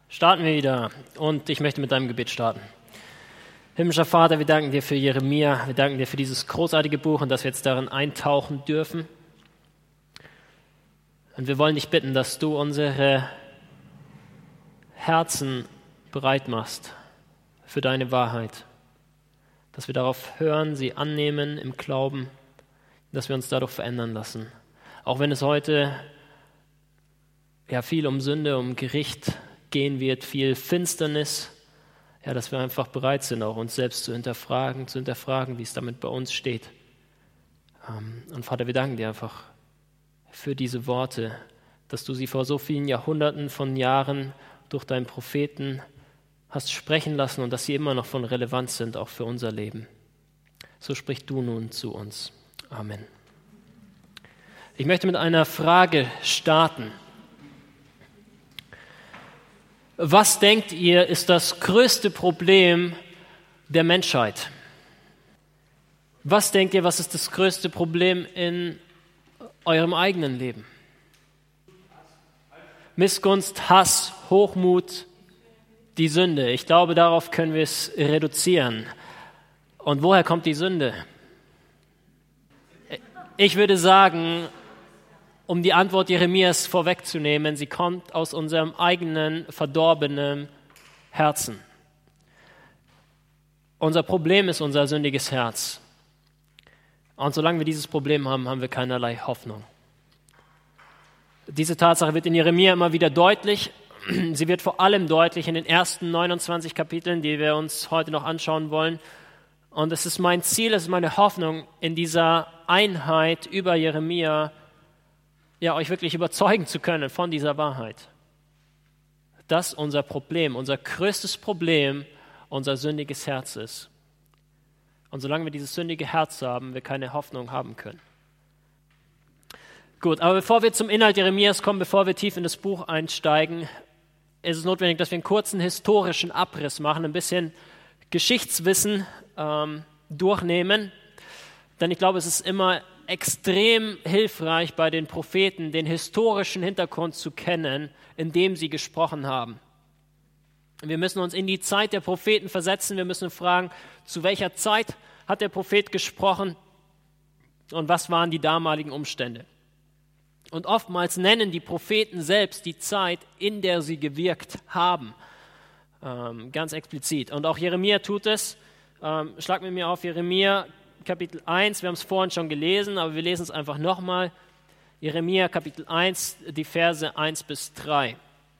Starten wir wieder und ich möchte mit deinem Gebet starten. Himmlischer Vater, wir danken dir für Jeremia, wir danken dir für dieses großartige Buch und dass wir jetzt darin eintauchen dürfen. Und wir wollen dich bitten, dass du unsere Herzen bereit machst für deine Wahrheit, dass wir darauf hören, sie annehmen im Glauben, dass wir uns dadurch verändern lassen. Auch wenn es heute viel um Sünde, um Gericht gehen wird, viel Finsternis, dass wir einfach bereit sind, auch uns selbst zu hinterfragen, wie es damit bei uns steht. Und Vater, wir danken dir einfach für diese Worte, dass du sie vor so vielen Jahrhunderten von Jahren durch deinen Propheten hast sprechen lassen und dass sie immer noch von Relevanz sind, auch für unser Leben. So sprich du nun zu uns. Amen. Ich möchte mit einer Frage starten. Was denkt ihr, ist das größte Problem der Menschheit? Was denkt ihr, was ist das größte Problem in eurem eigenen Leben? Missgunst, Hass, Hochmut, die Sünde. Ich glaube, darauf können wir es reduzieren. Und woher kommt die Sünde? Ich würde sagen, um die Antwort Jeremias vorwegzunehmen, sie kommt aus unserem eigenen verdorbenen Herzen. Unser Problem ist unser sündiges Herz. Und solange wir dieses Problem haben, haben wir keinerlei Hoffnung. Diese Tatsache wird in Jeremia immer wieder deutlich. Sie wird vor allem deutlich in den ersten 29 Kapiteln, die wir uns heute noch anschauen wollen. Und es ist mein Ziel, es ist meine Hoffnung, in dieser Einheit über Jeremia euch wirklich überzeugen zu können von dieser Wahrheit. Dass unser Problem, unser größtes Problem, unser sündiges Herz ist. Und solange wir dieses sündige Herz haben, wir keine Hoffnung haben können. Gut, aber bevor wir zum Inhalt Jeremias kommen, bevor wir tief in das Buch einsteigen, ist es notwendig, dass wir einen kurzen historischen Abriss machen, ein bisschen Geschichtswissen durchnehmen. Denn ich glaube, es ist immer extrem hilfreich bei den Propheten, den historischen Hintergrund zu kennen, in dem sie gesprochen haben. Wir müssen uns in die Zeit der Propheten versetzen. Wir müssen fragen, zu welcher Zeit hat der Prophet gesprochen und was waren die damaligen Umstände. Und oftmals nennen die Propheten selbst die Zeit, in der sie gewirkt haben, ganz explizit. Und auch Jeremia tut es. Schlag mit mir auf Jeremia Kapitel 1, wir haben es vorhin schon gelesen, aber wir lesen es einfach nochmal. Jeremia Kapitel 1, die Verse 1 bis 3.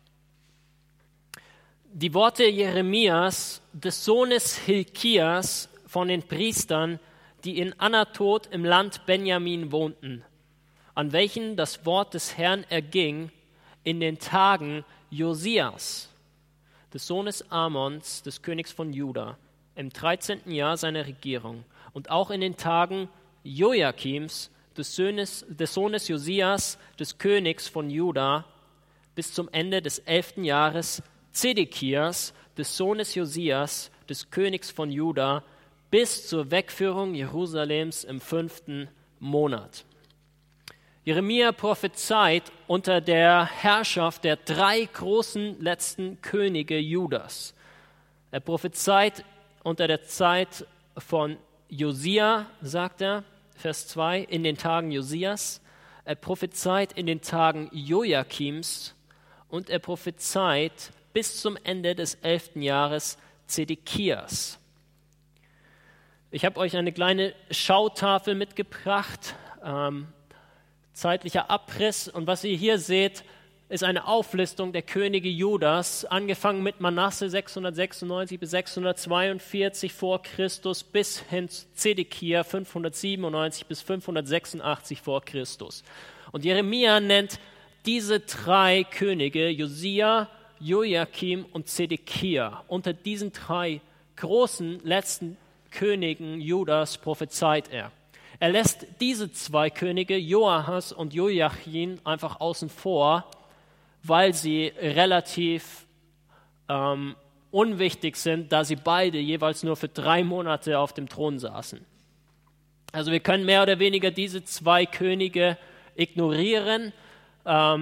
Die Worte Jeremias, des Sohnes Hilkias von den Priestern, die in Anatot im Land Benjamin wohnten, an welchen das Wort des Herrn erging in den Tagen Josias, des Sohnes Amons, des Königs von Juda, im 13. Jahr seiner Regierung, und auch in den Tagen Joachims, des Sohnes Josias, des Königs von Juda, bis zum Ende des 11. Jahres Zedekias, des Sohnes Josias, des Königs von Juda, bis zur Wegführung Jerusalems im 5. Monat. Jeremia prophezeit unter der Herrschaft der 3 großen letzten Könige Judas. Er prophezeit unter der Zeit von Josia, sagt er, Vers 2, in den Tagen Josias. Er prophezeit in den Tagen Joachims und er prophezeit bis zum Ende des 11. Jahres Zedekias. Ich habe euch eine kleine Schautafel mitgebracht, zeitlicher Abriss. Und was ihr hier seht, ist eine Auflistung der Könige Judas, angefangen mit Manasse 696 bis 642 vor Christus bis hin zu Zedekia 597 bis 586 vor Christus. Und Jeremia nennt diese 3 Könige, Josia, Joachim und Zedekia. Unter diesen 3 großen letzten Königen Judas prophezeit er. Er lässt diese 2 Könige, Joachas und Joachim, einfach außen vor, weil sie relativ unwichtig sind, da sie beide jeweils nur für 3 Monate auf dem Thron saßen. Also wir können mehr oder weniger diese 2 Könige ignorieren.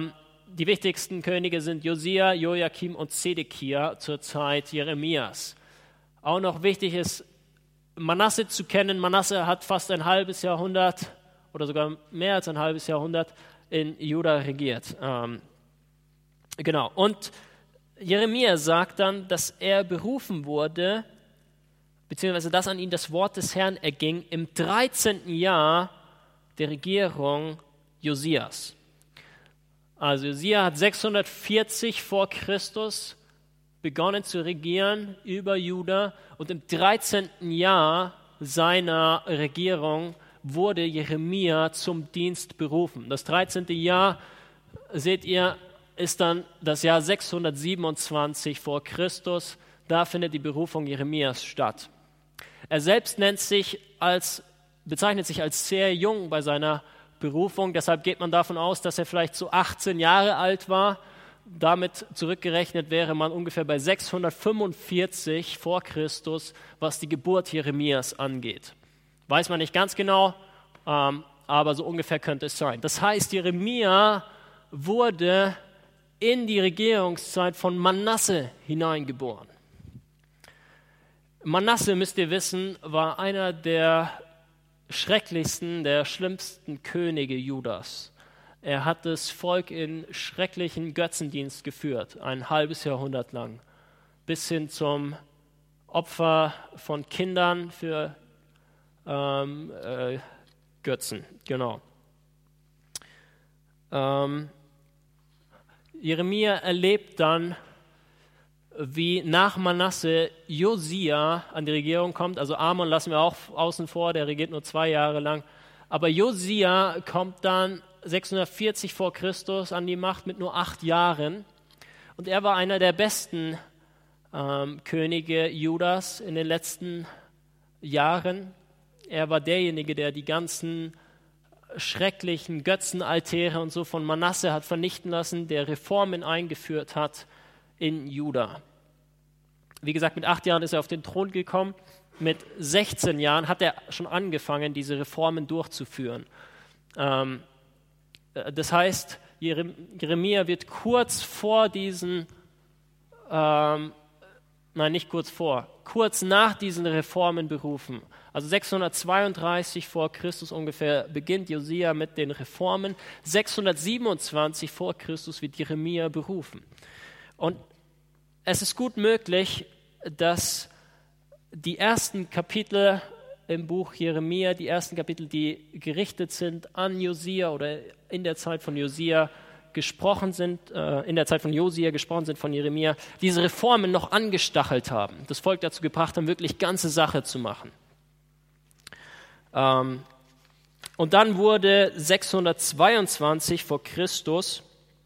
Die wichtigsten Könige sind Josia, Joachim und Zedekia zur Zeit Jeremias. Auch noch wichtig ist, Manasse zu kennen. Manasse hat fast ein halbes Jahrhundert oder sogar mehr als ein halbes Jahrhundert in Juda regiert. Genau. Und Jeremia sagt dann, dass er berufen wurde, beziehungsweise dass an ihn das Wort des Herrn erging im 13. Jahr der Regierung Josias. Also Josia hat 640 vor Christus begonnen zu regieren über Juda und im 13. Jahr seiner Regierung wurde Jeremia zum Dienst berufen. Das 13. Jahr, seht ihr, ist dann das Jahr 627 vor Christus. Da findet die Berufung Jeremias statt. Er selbst bezeichnet sich als sehr jung bei seiner Berufung. Deshalb geht man davon aus, dass er vielleicht so 18 Jahre alt war. Damit zurückgerechnet wäre man ungefähr bei 645 vor Christus, was die Geburt Jeremias angeht. Weiß man nicht ganz genau, aber so ungefähr könnte es sein. Das heißt, Jeremia wurde in die Regierungszeit von Manasse hineingeboren. Manasse, müsst ihr wissen, war einer der schrecklichsten, der schlimmsten Könige Judas. Er hat das Volk in schrecklichen Götzendienst geführt, ein halbes Jahrhundert lang, bis hin zum Opfer von Kindern für Götzen. Genau. Jeremia erlebt dann, wie nach Manasse Josia an die Regierung kommt. Also Amon lassen wir auch außen vor, der regiert nur 2 Jahre lang. Aber Josia kommt dann 640 vor Christus an die Macht mit nur 8 Jahren. Und er war einer der besten Könige Judas in den letzten Jahren. Er war derjenige, der die ganzen schrecklichen Götzenaltäre und so von Manasse hat vernichten lassen, der Reformen eingeführt hat in Juda. Wie gesagt, mit 8 Jahren ist er auf den Thron gekommen. Mit 16 Jahren hat er schon angefangen, diese Reformen durchzuführen. Das heißt, Jeremia wird kurz nach diesen Reformen berufen. Also 632 vor Christus ungefähr beginnt Josia mit den Reformen. 627 vor Christus wird Jeremia berufen. Und es ist gut möglich, dass die ersten Kapitel im Buch Jeremia, die ersten Kapitel, die gerichtet sind an Josia oder in der Zeit von Josia gesprochen sind, von Jeremia, diese Reformen noch angestachelt haben, das Volk dazu gebracht haben, wirklich ganze Sache zu machen. Und dann wurde 622 vor Christus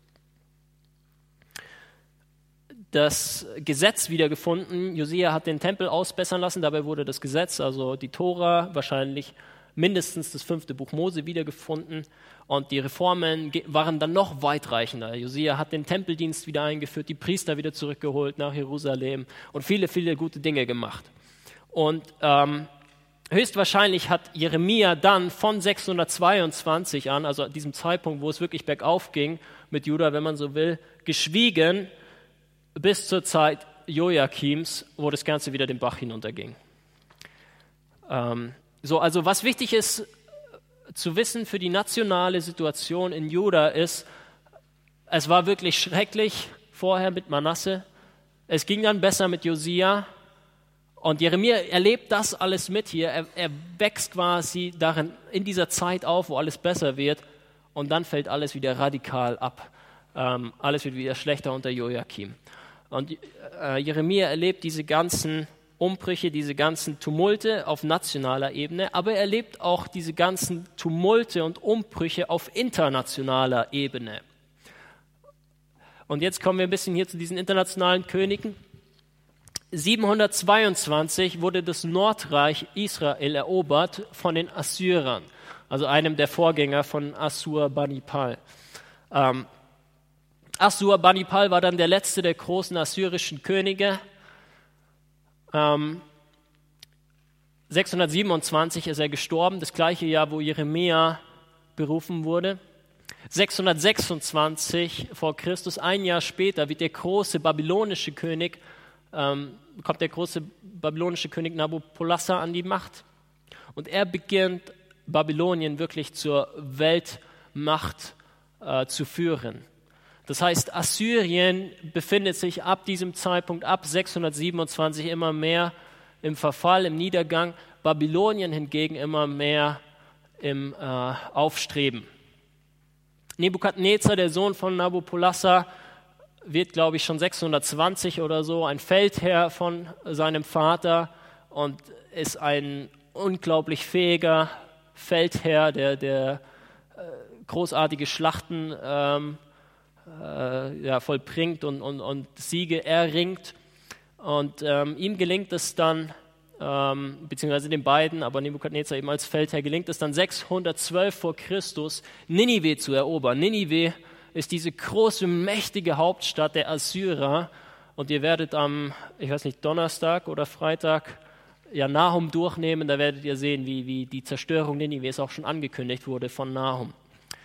das Gesetz wiedergefunden. Josia hat den Tempel ausbessern lassen, dabei wurde das Gesetz, also die Tora, wahrscheinlich mindestens das 5. Buch Mose wiedergefunden. Und die Reformen waren dann noch weitreichender. Josia hat den Tempeldienst wieder eingeführt, die Priester wieder zurückgeholt nach Jerusalem und viele, viele gute Dinge gemacht. Und höchstwahrscheinlich hat Jeremia dann von 622 an, also an diesem Zeitpunkt, wo es wirklich bergauf ging mit Juda, wenn man so will, geschwiegen, bis zur Zeit Joachims, wo das Ganze wieder den Bach hinunterging. Also was wichtig ist zu wissen für die nationale Situation in Juda ist, es war wirklich schrecklich vorher mit Manasse, es ging dann besser mit Josia und Jeremia erlebt das alles mit hier, er wächst quasi darin in dieser Zeit auf, wo alles besser wird und dann fällt alles wieder radikal ab. Alles wird wieder schlechter unter Joachim. Und Jeremia erlebt diese ganzen Umbrüche, diese ganzen Tumulte auf nationaler Ebene, aber er erlebt auch diese ganzen Tumulte und Umbrüche auf internationaler Ebene. Und jetzt kommen wir ein bisschen hier zu diesen internationalen Königen. 722 wurde das Nordreich Israel erobert von den Assyrern, also einem der Vorgänger von Assur-Banipal. Assur-Banipal war dann der letzte der großen assyrischen Könige. 627 ist er gestorben, das gleiche Jahr, wo Jeremia berufen wurde. 626 vor Christus, ein Jahr später, kommt der große babylonische König Nabopolassar an die Macht. Und er beginnt, Babylonien wirklich zur Weltmacht zu führen. Das heißt, Assyrien befindet sich ab diesem Zeitpunkt, ab 627, immer mehr im Verfall, im Niedergang. Babylonien hingegen immer mehr im Aufstreben. Nebukadnezar, der Sohn von Nabopolassar, wird, glaube ich, schon 620 oder so ein Feldherr von seinem Vater und ist ein unglaublich fähiger Feldherr, der großartige Schlachten vollbringt und Siege erringt. Und ihm gelingt es dann, beziehungsweise den beiden, aber Nebukadnezar eben als Feldherr, gelingt es dann 612 vor Christus, Ninive zu erobern. Ninive ist diese große, mächtige Hauptstadt der Assyrer. Und ihr werdet am, Donnerstag oder Freitag Nahum durchnehmen, da werdet ihr sehen, wie die Zerstörung Ninives auch schon angekündigt wurde von Nahum.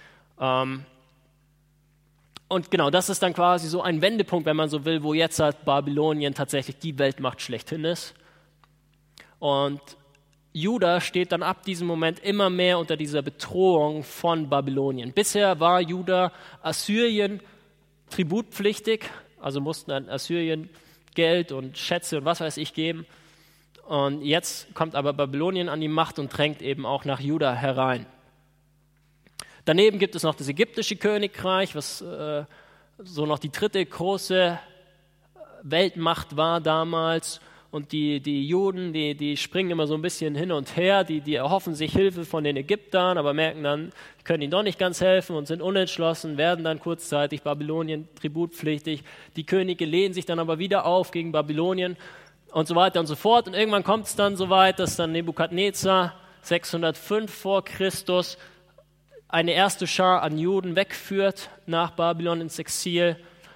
Und genau, das ist dann quasi so ein Wendepunkt, wenn man so will, wo jetzt halt Babylonien tatsächlich die Weltmacht schlechthin ist. Und Juda steht dann ab diesem Moment immer mehr unter dieser Bedrohung von Babylonien. Bisher war Juda Assyrien tributpflichtig, also mussten an Assyrien Geld und Schätze und was weiß ich geben. Und jetzt kommt aber Babylonien an die Macht und drängt eben auch nach Juda herein. Daneben gibt es noch das ägyptische Königreich, was so noch die dritte große Weltmacht war damals. Und die Juden, die springen immer so ein bisschen hin und her, die erhoffen sich Hilfe von den Ägyptern, aber merken dann, die können ihnen doch nicht ganz helfen und sind unentschlossen, werden dann kurzzeitig Babylonien tributpflichtig. Die Könige lehnen sich dann aber wieder auf gegen Babylonien und so weiter und so fort. Und irgendwann kommt es dann so weit, dass dann Nebukadnezar 605 vor Christus eine erste Schar an Juden wegführt nach Babylon ins Exil.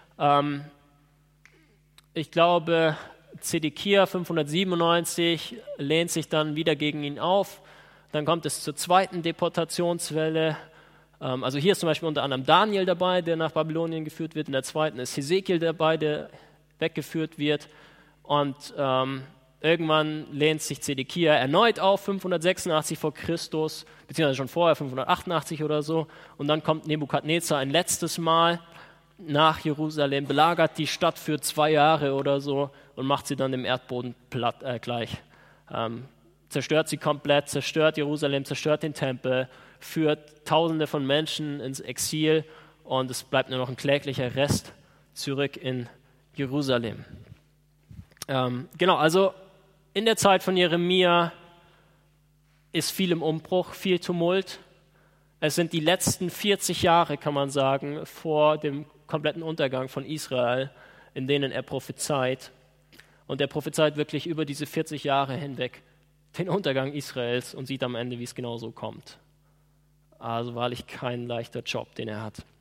Ich glaube, Zedekia 597 lehnt sich dann wieder gegen ihn auf. Dann kommt es zur zweiten Deportationswelle. Also hier ist zum Beispiel unter anderem Daniel dabei, der nach Babylonien geführt wird. In der zweiten ist Hesekiel dabei, der weggeführt wird. Und irgendwann lehnt sich Zedekia erneut auf, 586 vor Christus, beziehungsweise schon vorher, 588 oder so. Und dann kommt Nebukadnezar ein letztes Mal nach Jerusalem, belagert die Stadt für 2 Jahre oder so und macht sie dann dem Erdboden platt, gleich. Zerstört sie komplett, zerstört Jerusalem, zerstört den Tempel, führt Tausende von Menschen ins Exil und es bleibt nur noch ein kläglicher Rest zurück in Jerusalem. Genau, also in der Zeit von Jeremia ist viel im Umbruch, viel Tumult. Es sind die letzten 40 Jahre, kann man sagen, vor dem kompletten Untergang von Israel, in denen er prophezeit. Und er prophezeit wirklich über diese 40 Jahre hinweg den Untergang Israels und sieht am Ende, wie es genau so kommt. Also wahrlich kein leichter Job, den er hat.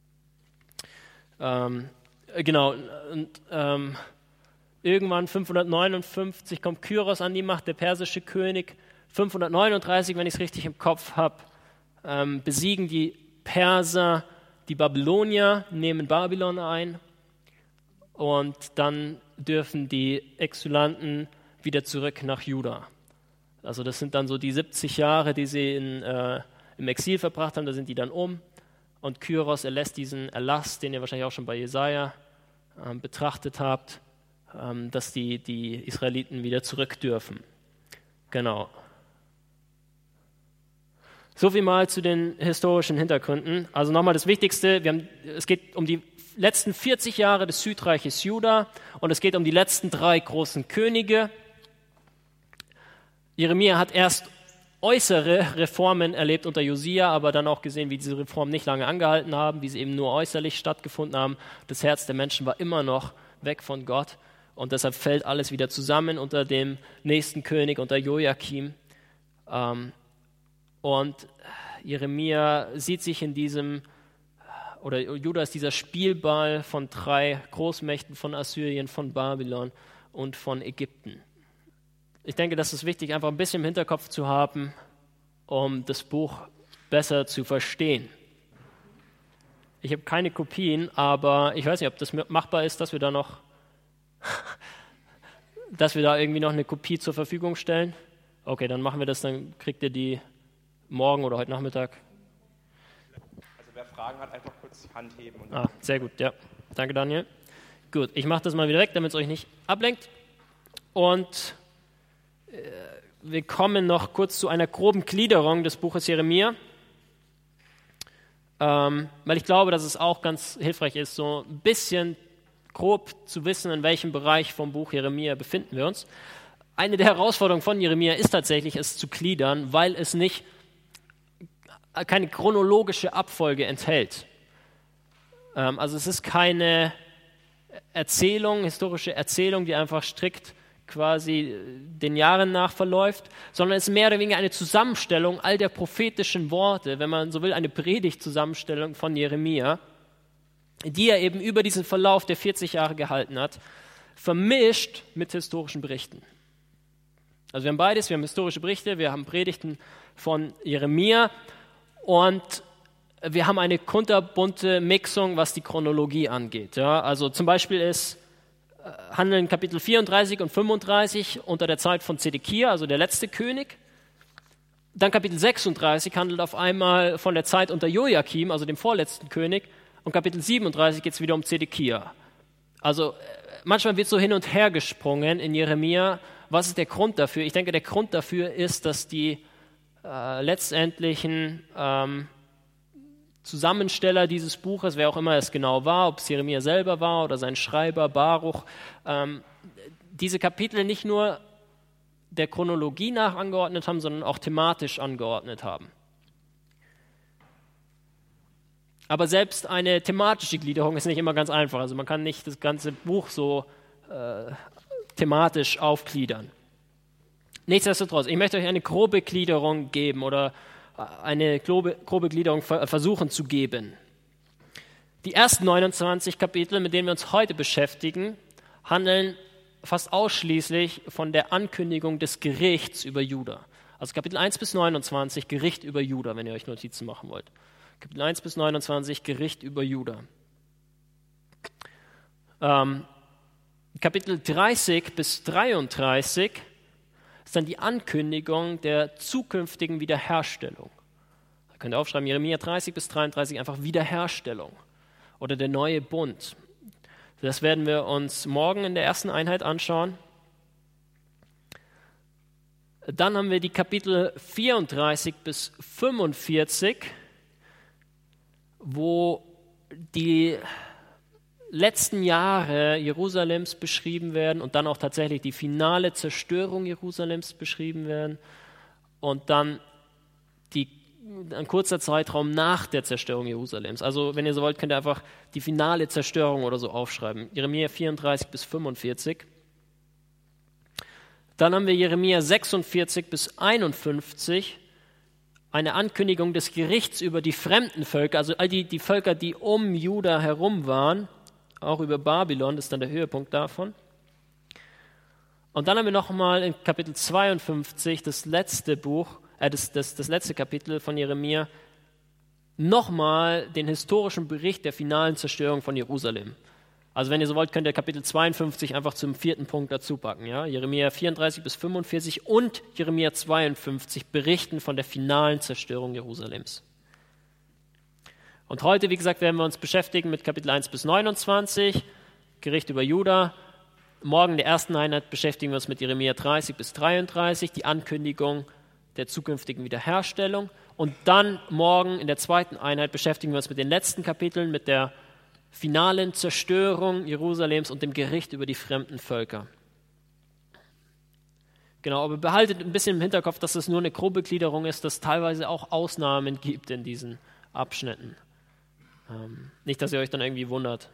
Genau, und irgendwann 559 kommt Kyros an die Macht, der persische König. 539, wenn ich es richtig im Kopf habe, besiegen die Perser die Babylonier, nehmen Babylon ein und dann dürfen die Exilanten wieder zurück nach Juda. Also das sind dann so die 70 Jahre, die sie im Exil verbracht haben, da sind die dann um und Kyros erlässt diesen Erlass, den ihr wahrscheinlich auch schon bei Jesaja betrachtet habt, dass die Israeliten wieder zurück dürfen. Genau. So viel mal zu den historischen Hintergründen. Also nochmal das Wichtigste, es geht um die letzten 40 Jahre des Südreiches Juda und es geht um die letzten 3 großen Könige. Jeremia hat erst äußere Reformen erlebt unter Josia, aber dann auch gesehen, wie diese Reformen nicht lange angehalten haben, wie sie eben nur äußerlich stattgefunden haben. Das Herz der Menschen war immer noch weg von Gott und deshalb fällt alles wieder zusammen unter dem nächsten König, unter Joachim. Und Jeremia sieht sich in Juda ist dieser Spielball von 3 Großmächten, von Assyrien, von Babylon und von Ägypten. Ich denke, das ist wichtig, einfach ein bisschen im Hinterkopf zu haben, um das Buch besser zu verstehen. Ich habe keine Kopien, aber ich weiß nicht, ob das machbar ist, dass wir da irgendwie noch eine Kopie zur Verfügung stellen. Okay, dann machen wir das, dann kriegt ihr die morgen oder heute Nachmittag. Also wer Fragen hat, einfach kurz Hand heben. Sehr gut, ja. Danke, Daniel. Gut, ich mache das mal wieder weg, damit es euch nicht ablenkt. Und wir kommen noch kurz zu einer groben Gliederung des Buches Jeremia, weil ich glaube, dass es auch ganz hilfreich ist, so ein bisschen grob zu wissen, in welchem Bereich vom Buch Jeremia befinden wir uns. Eine der Herausforderungen von Jeremia ist tatsächlich, es zu gliedern, weil es keine chronologische Abfolge enthält. Also es ist keine historische Erzählung, die einfach strikt quasi den Jahren nach verläuft, sondern es ist mehr oder weniger eine Zusammenstellung all der prophetischen Worte, wenn man so will, eine Predigtzusammenstellung von Jeremia, die er eben über diesen Verlauf der 40 Jahre gehalten hat, vermischt mit historischen Berichten. Also wir haben beides, wir haben historische Berichte, wir haben Predigten von Jeremia und wir haben eine kunterbunte Mixung, was die Chronologie angeht. Ja, also zum Beispiel handeln Kapitel 34 und 35 unter der Zeit von Zedekia, also der letzte König. Dann Kapitel 36 handelt auf einmal von der Zeit unter Joachim, also dem vorletzten König. Und Kapitel 37 geht es wieder um Zedekia. Also manchmal wird so hin und her gesprungen in Jeremia. Was ist der Grund dafür? Ich denke, der Grund dafür ist, dass die letztendlichen Zusammensteller dieses Buches, wer auch immer es genau war, ob es Jeremia selber war oder sein Schreiber Baruch, diese Kapitel nicht nur der Chronologie nach angeordnet haben, sondern auch thematisch angeordnet haben. Aber selbst eine thematische Gliederung ist nicht immer ganz einfach. Also man kann nicht das ganze Buch so thematisch aufgliedern. Nichtsdestotrotz, ich möchte euch eine grobe Gliederung geben oder eine grobe Gliederung versuchen zu geben. Die ersten 29 Kapitel, mit denen wir uns heute beschäftigen, handeln fast ausschließlich von der Ankündigung des Gerichts über Juda. Also Kapitel 1 bis 29, Gericht über Juda, wenn ihr euch Notizen machen wollt. Kapitel 1 bis 29, Gericht über Juda. Kapitel 30 bis 33 ist dann die Ankündigung der zukünftigen Wiederherstellung. Da könnt ihr aufschreiben, Jeremia 30 bis 33, einfach Wiederherstellung oder der neue Bund. Das werden wir uns morgen in der ersten Einheit anschauen. Dann haben wir die Kapitel 34 bis 45, wo die letzten Jahre Jerusalems beschrieben werden und dann auch tatsächlich die finale Zerstörung Jerusalems beschrieben werden und dann ein kurzer Zeitraum nach der Zerstörung Jerusalems. Also wenn ihr so wollt, könnt ihr einfach die finale Zerstörung oder so aufschreiben. Jeremia 34 bis 45. Dann haben wir Jeremia 46 bis 51, eine Ankündigung des Gerichts über die fremden Völker, also all die Völker, die um Juda herum waren, auch über Babylon, das ist dann der Höhepunkt davon. Und dann haben wir nochmal in Kapitel 52, das letzte Kapitel von Jeremia, nochmal den historischen Bericht der finalen Zerstörung von Jerusalem. Also wenn ihr so wollt, könnt ihr Kapitel 52 einfach zum 4. Punkt dazu packen. Ja? Jeremia 34 bis 45 und Jeremia 52 berichten von der finalen Zerstörung Jerusalems. Und heute, wie gesagt, werden wir uns beschäftigen mit Kapitel 1 bis 29, Gericht über Juda. Morgen in der ersten Einheit beschäftigen wir uns mit Jeremia 30 bis 33, die Ankündigung der zukünftigen Wiederherstellung. Und dann morgen in der zweiten Einheit beschäftigen wir uns mit den letzten Kapiteln, mit der finalen Zerstörung Jerusalems und dem Gericht über die fremden Völker. Genau, aber behaltet ein bisschen im Hinterkopf, dass es nur eine grobe Gliederung ist, dass es teilweise auch Ausnahmen gibt in diesen Abschnitten. Nicht, dass ihr euch dann irgendwie wundert.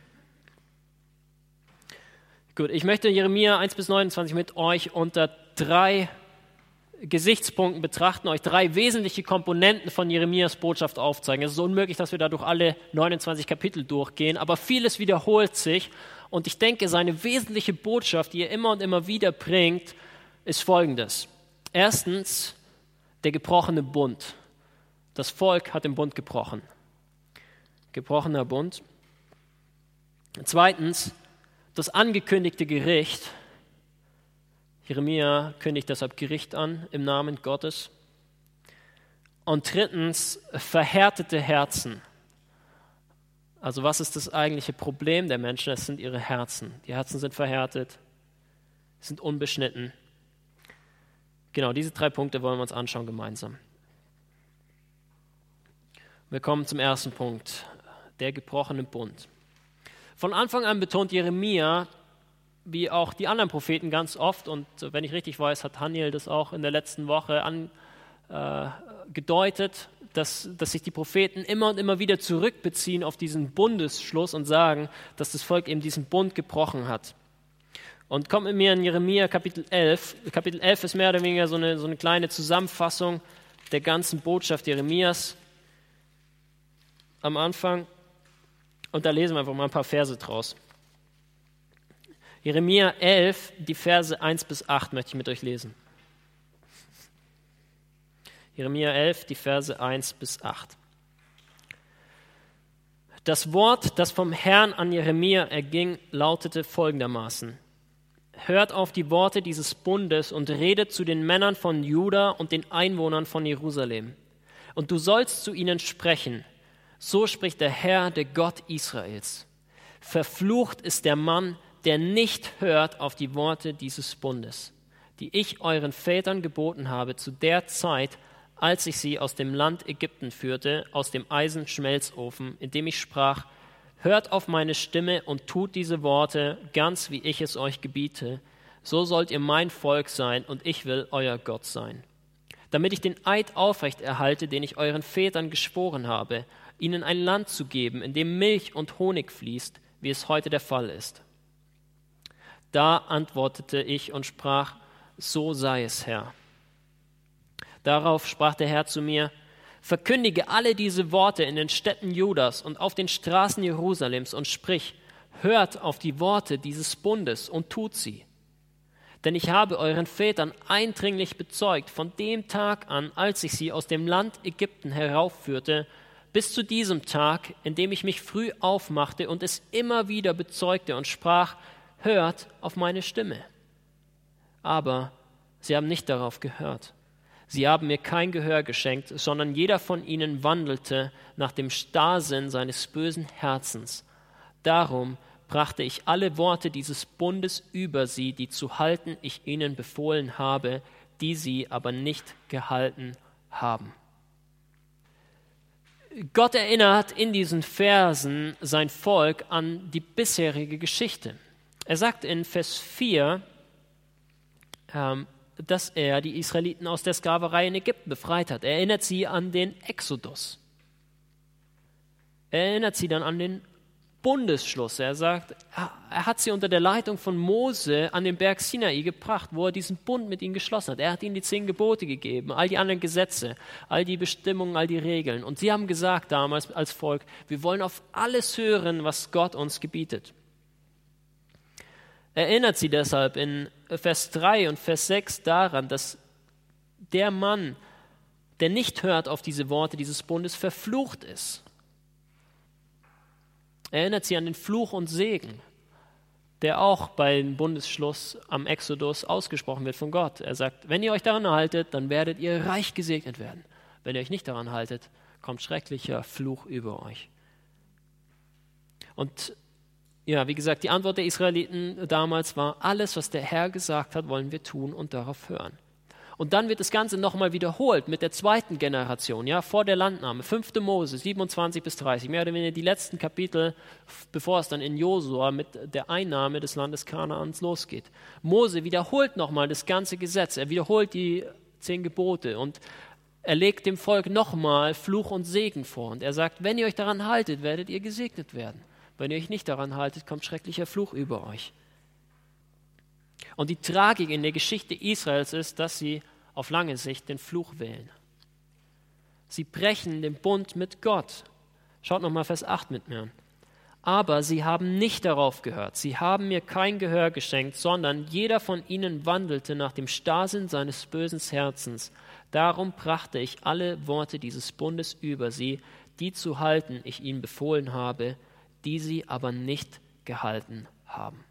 Gut, ich möchte Jeremia 1 bis 29 mit euch unter 3 Gesichtspunkten betrachten, euch 3 wesentliche Komponenten von Jeremias Botschaft aufzeigen. Es ist unmöglich, dass wir da durch alle 29 Kapitel durchgehen, aber vieles wiederholt sich und ich denke, seine wesentliche Botschaft, die er immer und immer wieder bringt, ist folgendes. Erstens, der gebrochene Bund. Das Volk hat den Bund gebrochen. gebrochener Bund. Zweitens, das angekündigte Gericht. Jeremia kündigt deshalb Gericht an im Namen Gottes. Und drittens, verhärtete Herzen. Also was ist das eigentliche Problem der Menschen? Es sind ihre Herzen. Die Herzen sind verhärtet, sind unbeschnitten. Genau, diese 3 Punkte wollen wir uns anschauen gemeinsam. Wir kommen zum ersten Punkt, der gebrochene Bund. Von Anfang an betont Jeremia, wie auch die anderen Propheten ganz oft, und wenn ich richtig weiß, hat Haniel das auch in der letzten Woche angedeutet, dass sich die Propheten immer und immer wieder zurückbeziehen auf diesen Bundesschluss und sagen, dass das Volk eben diesen Bund gebrochen hat. Und kommt mit mir in Jeremia Kapitel 11. Kapitel 11 ist mehr oder weniger so eine kleine Zusammenfassung der ganzen Botschaft Jeremias am Anfang. Und da lesen wir einfach mal ein paar Verse draus. Jeremia 11, die Verse 1 bis 8 möchte ich mit euch lesen. Jeremia 11, die Verse 1 bis 8. Das Wort, das vom Herrn an Jeremia erging, lautete folgendermaßen: Hört auf die Worte dieses Bundes und redet zu den Männern von Juda und den Einwohnern von Jerusalem. Und du sollst zu ihnen sprechen. So spricht der Herr, der Gott Israels. Verflucht ist der Mann, der nicht hört auf die Worte dieses Bundes, die ich euren Vätern geboten habe zu der Zeit, als ich sie aus dem Land Ägypten führte, aus dem Eisenschmelzofen, indem ich sprach: Hört auf meine Stimme und tut diese Worte, ganz wie ich es euch gebiete. So sollt ihr mein Volk sein und ich will euer Gott sein. Damit ich den Eid aufrecht erhalte, den ich euren Vätern geschworen habe, ihnen ein Land zu geben, in dem Milch und Honig fließt, wie es heute der Fall ist. Da antwortete ich und sprach: So sei es, Herr. Darauf sprach der Herr zu mir: Verkündige alle diese Worte in den Städten Judas und auf den Straßen Jerusalems und sprich: Hört auf die Worte dieses Bundes und tut sie. Denn ich habe euren Vätern eindringlich bezeugt, von dem Tag an, als ich sie aus dem Land Ägypten heraufführte, bis zu diesem Tag, in dem ich mich früh aufmachte und es immer wieder bezeugte und sprach: Hört auf meine Stimme. Aber sie haben nicht darauf gehört. Sie haben mir kein Gehör geschenkt, sondern jeder von ihnen wandelte nach dem Starrsinn seines bösen Herzens. Darum brachte ich alle Worte dieses Bundes über sie, die zu halten ich ihnen befohlen habe, die sie aber nicht gehalten haben. Gott erinnert in diesen Versen sein Volk an die bisherige Geschichte. Er sagt in Vers 4, dass er die Israeliten aus der Sklaverei in Ägypten befreit hat. Er erinnert sie an den Exodus. Er erinnert sie dann an den Bundesschluss. Er sagt, er hat sie unter der Leitung von Mose an den Berg Sinai gebracht, wo er diesen Bund mit ihnen geschlossen hat. Er hat ihnen die 10 Gebote gegeben, all die anderen Gesetze, all die Bestimmungen, all die Regeln. Und sie haben gesagt damals als Volk: Wir wollen auf alles hören, was Gott uns gebietet. Erinnert sie deshalb in Vers 3 und Vers 6 daran, dass der Mann, der nicht hört auf diese Worte dieses Bundes, verflucht ist. Erinnert sie an den Fluch und Segen, der auch beim Bundesschluss am Exodus ausgesprochen wird von Gott. Er sagt: Wenn ihr euch daran haltet, dann werdet ihr reich gesegnet werden. Wenn ihr euch nicht daran haltet, kommt schrecklicher Fluch über euch. Und ja, wie gesagt, die Antwort der Israeliten damals war: Alles, was der Herr gesagt hat, wollen wir tun und darauf hören. Und dann wird das Ganze nochmal wiederholt mit der zweiten Generation, ja, vor der Landnahme, 5. Mose, 27 bis 30, mehr oder weniger die letzten Kapitel, bevor es dann in Josua mit der Einnahme des Landes Kanaans losgeht. Mose wiederholt nochmal das ganze Gesetz, er wiederholt die 10 Gebote und er legt dem Volk nochmal Fluch und Segen vor. Und er sagt: Wenn ihr euch daran haltet, werdet ihr gesegnet werden. Wenn ihr euch nicht daran haltet, kommt schrecklicher Fluch über euch. Und die Tragik in der Geschichte Israels ist, dass sie auf lange Sicht den Fluch wählen. Sie brechen den Bund mit Gott. Schaut nochmal Vers 8 mit mir an. Aber sie haben nicht darauf gehört. Sie haben mir kein Gehör geschenkt, sondern jeder von ihnen wandelte nach dem Starrsinn seines bösen Herzens. Darum brachte ich alle Worte dieses Bundes über sie, die zu halten ich ihnen befohlen habe, die sie aber nicht gehalten haben.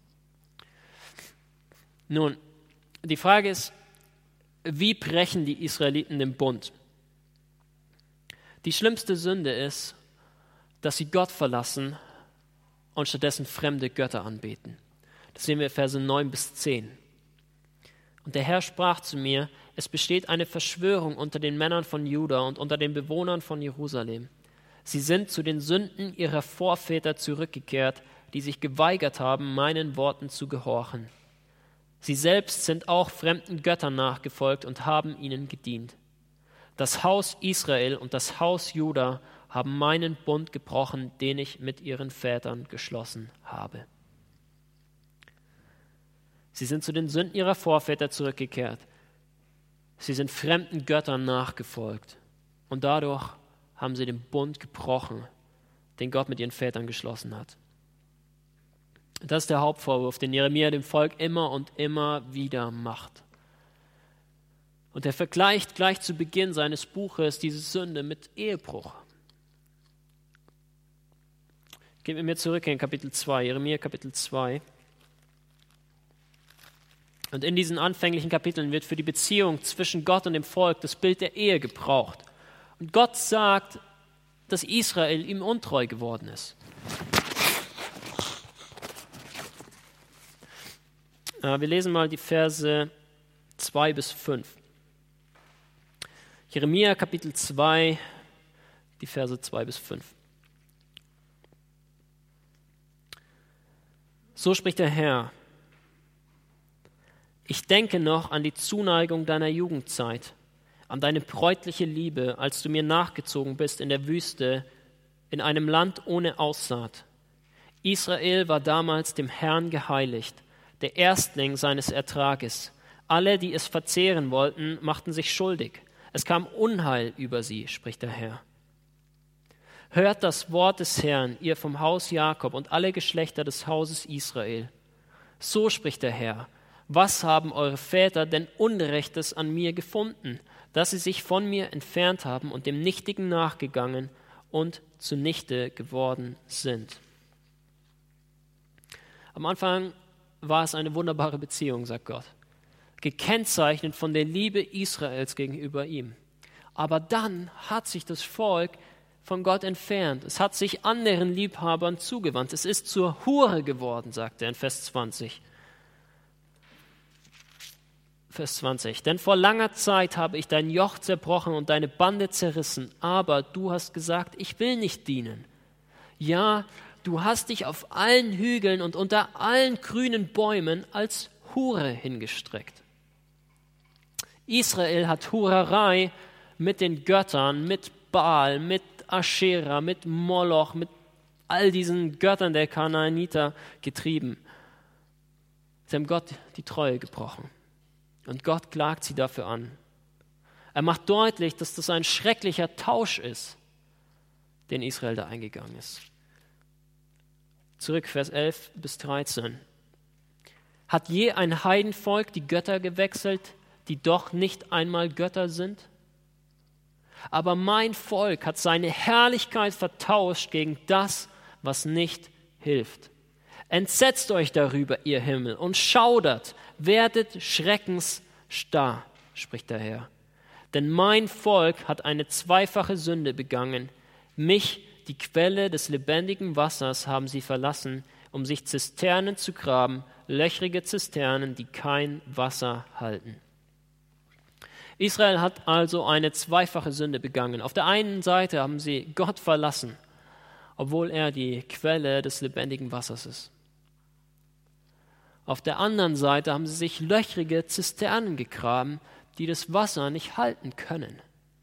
Nun, die Frage ist, wie brechen die Israeliten den Bund? Die schlimmste Sünde ist, dass sie Gott verlassen und stattdessen fremde Götter anbeten. Das sehen wir in Verse 9 bis 10. Und der Herr sprach zu mir, es besteht eine Verschwörung unter den Männern von Juda und unter den Bewohnern von Jerusalem. Sie sind zu den Sünden ihrer Vorväter zurückgekehrt, die sich geweigert haben, meinen Worten zu gehorchen. Sie selbst sind auch fremden Göttern nachgefolgt und haben ihnen gedient. Das Haus Israel und das Haus Juda haben meinen Bund gebrochen, den ich mit ihren Vätern geschlossen habe. Sie sind zu den Sünden ihrer Vorväter zurückgekehrt. Sie sind fremden Göttern nachgefolgt. Und dadurch haben sie den Bund gebrochen, den Gott mit ihren Vätern geschlossen hat. Das ist der Hauptvorwurf, den Jeremia dem Volk immer und immer wieder macht. Und er vergleicht gleich zu Beginn seines Buches diese Sünde mit Ehebruch. Gehen wir mir zurück in Kapitel 2, Jeremia Kapitel 2. Und in diesen anfänglichen Kapiteln wird für die Beziehung zwischen Gott und dem Volk das Bild der Ehe gebraucht. Und Gott sagt, dass Israel ihm untreu geworden ist. Wir lesen mal die Verse 2 bis 5. Jeremia Kapitel 2, die Verse 2 bis 5. So spricht der Herr: Ich denke noch an die Zuneigung deiner Jugendzeit, an deine bräutliche Liebe, als du mir nachgezogen bist in der Wüste, in einem Land ohne Aussaat. Israel war damals dem Herrn geheiligt, der Erstling seines Ertrages. Alle, die es verzehren wollten, machten sich schuldig. Es kam Unheil über sie, spricht der Herr. Hört das Wort des Herrn, ihr vom Haus Jakob und alle Geschlechter des Hauses Israel. So spricht der Herr: Was haben eure Väter denn Unrechtes an mir gefunden, dass sie sich von mir entfernt haben und dem Nichtigen nachgegangen und zunichte geworden sind? Am Anfang war es eine wunderbare Beziehung, sagt Gott, gekennzeichnet von der Liebe Israels gegenüber ihm. Aber dann hat sich das Volk von Gott entfernt. Es hat sich anderen Liebhabern zugewandt. Es ist zur Hure geworden, sagt er in Vers 20. Vers 20. Denn vor langer Zeit habe ich dein Joch zerbrochen und deine Bande zerrissen, aber du hast gesagt, ich will nicht dienen. Ja, du hast dich auf allen Hügeln und unter allen grünen Bäumen als Hure hingestreckt. Israel hat Hurerei mit den Göttern, mit Baal, mit Aschera, mit Moloch, mit all diesen Göttern der Kanaaniter getrieben. Sie haben Gott die Treue gebrochen. Und Gott klagt sie dafür an. Er macht deutlich, dass das ein schrecklicher Tausch ist, den Israel da eingegangen ist. Zurück, Vers 11 bis 13. Hat je ein Heidenvolk die Götter gewechselt, die doch nicht einmal Götter sind? Aber mein Volk hat seine Herrlichkeit vertauscht gegen das, was nicht hilft. Entsetzt euch darüber, ihr Himmel, und schaudert, werdet schreckensstarr, spricht der Herr. Denn mein Volk hat eine zweifache Sünde begangen. Mich, die Quelle des lebendigen Wassers, haben sie verlassen, um sich Zisternen zu graben, löchrige Zisternen, die kein Wasser halten. Israel hat also eine zweifache Sünde begangen. Auf der einen Seite haben sie Gott verlassen, obwohl er die Quelle des lebendigen Wassers ist. Auf der anderen Seite haben sie sich löchrige Zisternen gegraben, die das Wasser nicht halten können,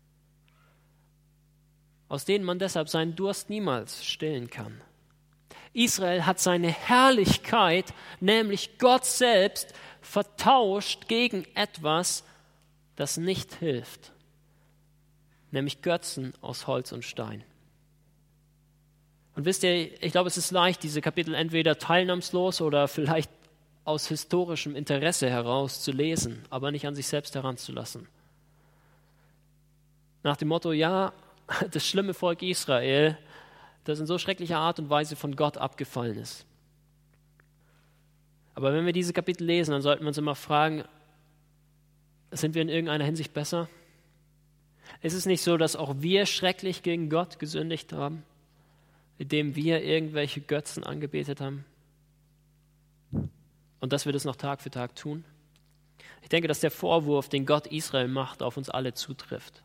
aus denen man deshalb seinen Durst niemals stillen kann. Israel hat seine Herrlichkeit, nämlich Gott selbst, vertauscht gegen etwas, das nicht hilft, nämlich Götzen aus Holz und Stein. Und wisst ihr, ich glaube, es ist leicht, diese Kapitel entweder teilnahmslos oder vielleicht aus historischem Interesse heraus zu lesen, aber nicht an sich selbst heranzulassen. Nach dem Motto, ja, das schlimme Volk Israel, das in so schrecklicher Art und Weise von Gott abgefallen ist. Aber wenn wir diese Kapitel lesen, dann sollten wir uns immer fragen, sind wir in irgendeiner Hinsicht besser? Ist es nicht so, dass auch wir schrecklich gegen Gott gesündigt haben, indem wir irgendwelche Götzen angebetet haben? Und dass wir das noch Tag für Tag tun? Ich denke, dass der Vorwurf, den Gott Israel macht, auf uns alle zutrifft.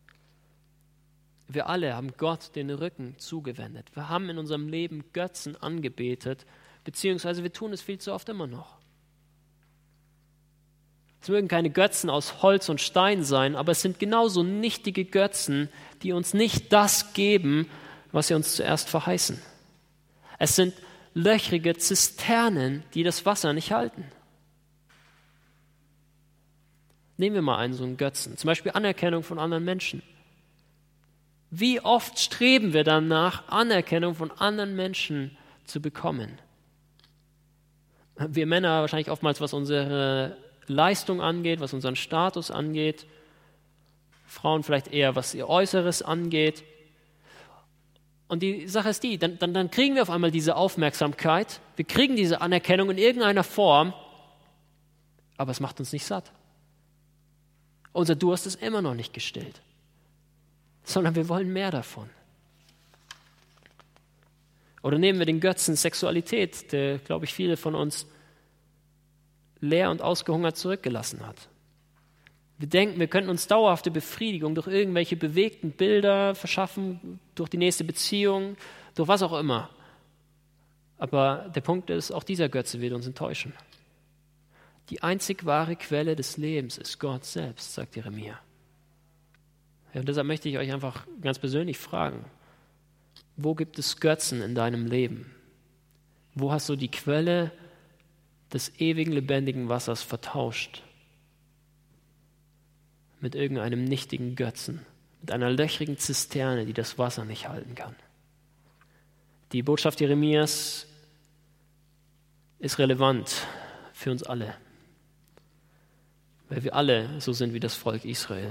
Wir alle haben Gott den Rücken zugewendet. Wir haben in unserem Leben Götzen angebetet, beziehungsweise wir tun es viel zu oft immer noch. Es mögen keine Götzen aus Holz und Stein sein, aber es sind genauso nichtige Götzen, die uns nicht das geben, was sie uns zuerst verheißen. Es sind löchrige Zisternen, die das Wasser nicht halten. Nehmen wir mal einen so einen Götzen, zum Beispiel Anerkennung von anderen Menschen. Wie oft streben wir danach, Anerkennung von anderen Menschen zu bekommen? Wir Männer wahrscheinlich oftmals, was unsere Leistung angeht, was unseren Status angeht. Frauen vielleicht eher, was ihr Äußeres angeht. Und die Sache ist die, dann kriegen wir auf einmal diese Aufmerksamkeit, wir kriegen diese Anerkennung in irgendeiner Form, aber es macht uns nicht satt. Unser Durst ist immer noch nicht gestillt, sondern wir wollen mehr davon. Oder nehmen wir den Götzen Sexualität, der, glaube ich, viele von uns leer und ausgehungert zurückgelassen hat. Wir denken, wir könnten uns dauerhafte Befriedigung durch irgendwelche bewegten Bilder verschaffen, durch die nächste Beziehung, durch was auch immer. Aber der Punkt ist, auch dieser Götze wird uns enttäuschen. Die einzig wahre Quelle des Lebens ist Gott selbst, sagt Jeremia. Ja, und deshalb möchte ich euch einfach ganz persönlich fragen, wo gibt es Götzen in deinem Leben? Wo hast du die Quelle des ewigen, lebendigen Wassers vertauscht? Mit irgendeinem nichtigen Götzen, mit einer löchrigen Zisterne, die das Wasser nicht halten kann. Die Botschaft Jeremias ist relevant für uns alle, weil wir alle so sind wie das Volk Israel.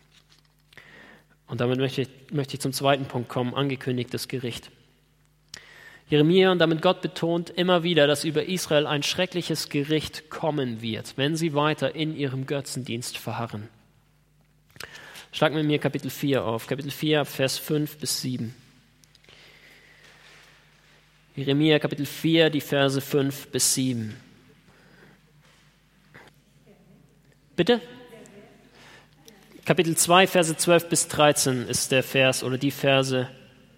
Und damit möchte ich zum zweiten Punkt kommen, angekündigtes Gericht. Jeremia und damit Gott betont immer wieder, dass über Israel ein schreckliches Gericht kommen wird, wenn sie weiter in ihrem Götzendienst verharren. Schlag mit mir Kapitel 4 auf, Kapitel 4, Vers 5 bis 7. Jeremia Kapitel 4, die Verse 5 bis 7. Bitte? Kapitel 2, Verse 12 bis 13 ist der Vers oder die Verse.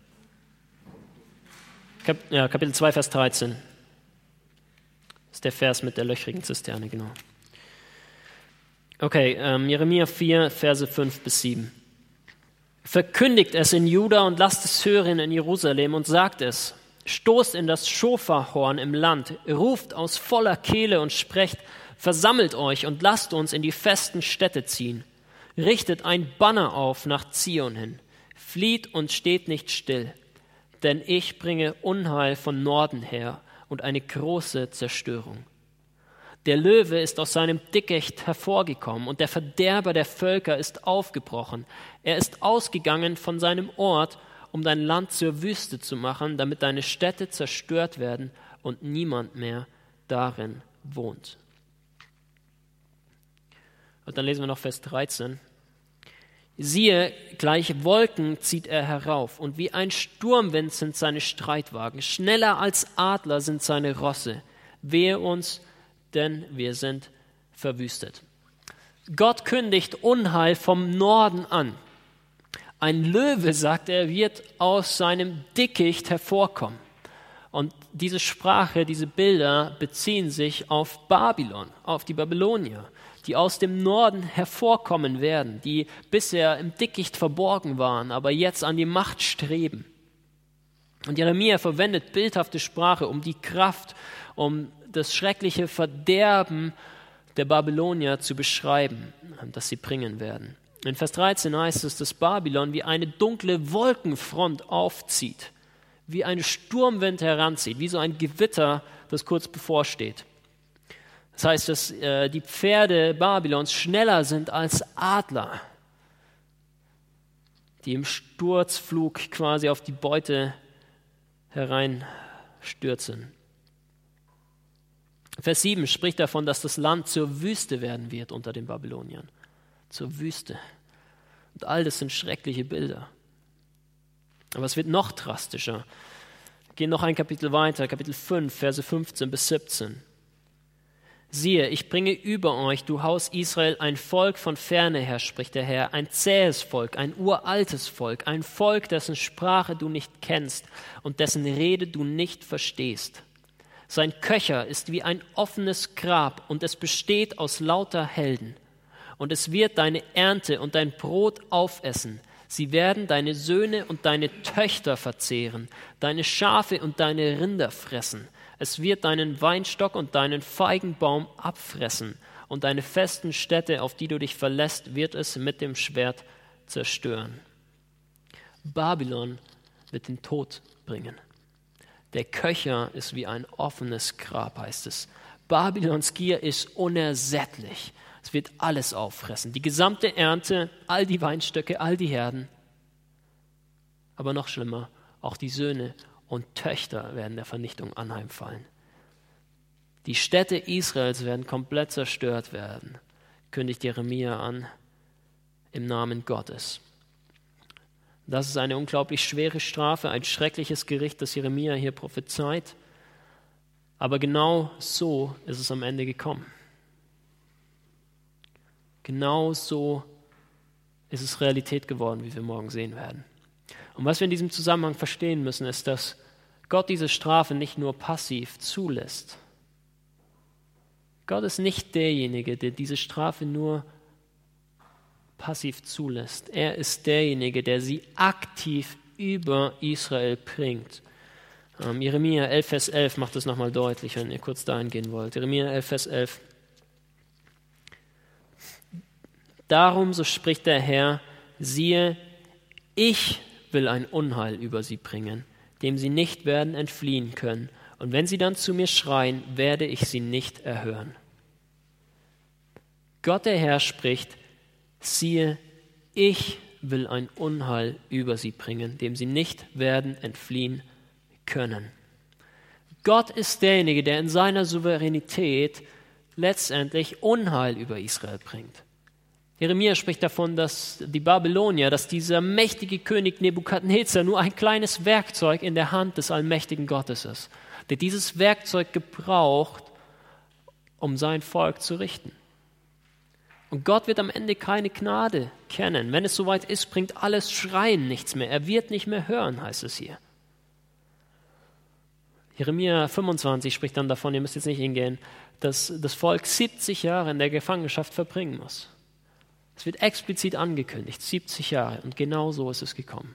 Kapitel 2, Vers 13 ist der Vers mit der löchrigen Zisterne, genau. Okay, Jeremia 4, Verse 5 bis 7. Verkündigt es in Juda und lasst es hören in Jerusalem und sagt es. Stoßt in das Schofarhorn im Land, ruft aus voller Kehle und sprecht, versammelt euch und lasst uns in die festen Städte ziehen. Richtet ein Banner auf nach Zion hin. Flieht und steht nicht still, denn ich bringe Unheil von Norden her und eine große Zerstörung. Der Löwe ist aus seinem Dickicht hervorgekommen und der Verderber der Völker ist aufgebrochen. Er ist ausgegangen von seinem Ort, um dein Land zur Wüste zu machen, damit deine Städte zerstört werden und niemand mehr darin wohnt. Und dann lesen wir noch Vers 13. Siehe, gleich Wolken zieht er herauf, und wie ein Sturmwind sind seine Streitwagen. Schneller als Adler sind seine Rosse. Wehe uns, denn wir sind verwüstet. Gott kündigt Unheil vom Norden an. Ein Löwe, sagt er, wird aus seinem Dickicht hervorkommen. Und diese Sprache, diese Bilder beziehen sich auf Babylon, auf die Babylonier, die aus dem Norden hervorkommen werden, die bisher im Dickicht verborgen waren, aber jetzt an die Macht streben. Und Jeremia verwendet bildhafte Sprache, um die Kraft, um das schreckliche Verderben der Babylonier zu beschreiben, das sie bringen werden. In Vers 13 heißt es, dass Babylon wie eine dunkle Wolkenfront aufzieht, wie ein Sturmwind heranzieht, wie so ein Gewitter, das kurz bevorsteht. Das heißt, dass die Pferde Babylons schneller sind als Adler. die im Sturzflug quasi auf die Beute hereinstürzen. Vers 7 spricht davon, dass das Land zur Wüste werden wird unter den Babyloniern. Zur Wüste. Und all das sind schreckliche Bilder. Aber es wird noch drastischer. Wir gehen noch ein Kapitel weiter, Kapitel 5, Verse 15 bis 17. Siehe, ich bringe über euch, du Haus Israel, ein Volk von ferne her, spricht der Herr, ein zähes Volk, ein uraltes Volk, ein Volk, dessen Sprache du nicht kennst und dessen Rede du nicht verstehst. Sein Köcher ist wie ein offenes Grab und es besteht aus lauter Helden. Und es wird deine Ernte und dein Brot aufessen. Sie werden deine Söhne und deine Töchter verzehren, deine Schafe und deine Rinder fressen. Es wird deinen Weinstock und deinen Feigenbaum abfressen und deine festen Städte, auf die du dich verlässt, wird es mit dem Schwert zerstören. Babylon wird den Tod bringen. Der Köcher ist wie ein offenes Grab, heißt es. Babylons Gier ist unersättlich. Es wird alles auffressen. Die gesamte Ernte, all die Weinstöcke, all die Herden. Aber noch schlimmer, auch die Söhne und Töchter werden der Vernichtung anheimfallen. Die Städte Israels werden komplett zerstört werden, kündigt Jeremia an, im Namen Gottes. Das ist eine unglaublich schwere Strafe, ein schreckliches Gericht, das Jeremia hier prophezeit. Aber genau so ist es am Ende gekommen. Genau so ist es Realität geworden, wie wir morgen sehen werden. Und was wir in diesem Zusammenhang verstehen müssen, ist, dass Gott diese Strafe nicht nur passiv zulässt. Gott ist nicht derjenige, der diese Strafe nur passiv zulässt. Er ist derjenige, der sie aktiv über Israel bringt. Jeremia 11, Vers 11 macht das nochmal deutlich, wenn ihr kurz dahin gehen wollt. Jeremia 11, Vers 11. Darum, so spricht der Herr, siehe, ich will ein Unheil über sie bringen, dem sie nicht werden entfliehen können. Und wenn sie dann zu mir schreien, werde ich sie nicht erhören. Gott der Herr spricht, siehe, ich will ein Unheil über sie bringen, dem sie nicht werden entfliehen können. Gott ist derjenige, der in seiner Souveränität letztendlich Unheil über Israel bringt. Jeremia spricht davon, dass die Babylonier, dass dieser mächtige König Nebukadnezar nur ein kleines Werkzeug in der Hand des allmächtigen Gottes ist, der dieses Werkzeug gebraucht, um sein Volk zu richten. Und Gott wird am Ende keine Gnade kennen. Wenn es soweit ist, bringt alles Schreien nichts mehr. Er wird nicht mehr hören, heißt es hier. Jeremia 25 spricht dann davon, ihr müsst jetzt nicht hingehen, dass das Volk 70 Jahre in der Gefangenschaft verbringen muss. Es wird explizit angekündigt, 70 Jahre, und genau so ist es gekommen.